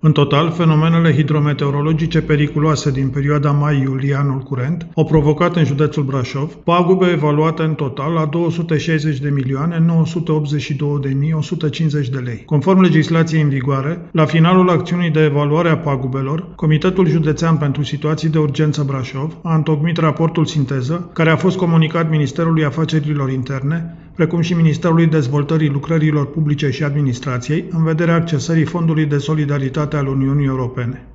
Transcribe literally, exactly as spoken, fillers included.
În total, fenomenele hidrometeorologice periculoase din perioada mai-iulie anul curent au provocat în județul Brașov pagube evaluate în total la două sute șaizeci de milioane nouă sute optzeci și două de mii o sută cincizeci de lei. Conform legislației în vigoare, la finalul acțiunii de evaluare a pagubelor, Comitetul Județean pentru Situații de Urgență Brașov a întocmit raportul sinteză, care a fost comunicat Ministerului Afacerilor Interne, precum și Ministerului Dezvoltării Lucrărilor Publice și Administrației, în vederea accesării Fondului de Solidaritate al Uniunii Europene.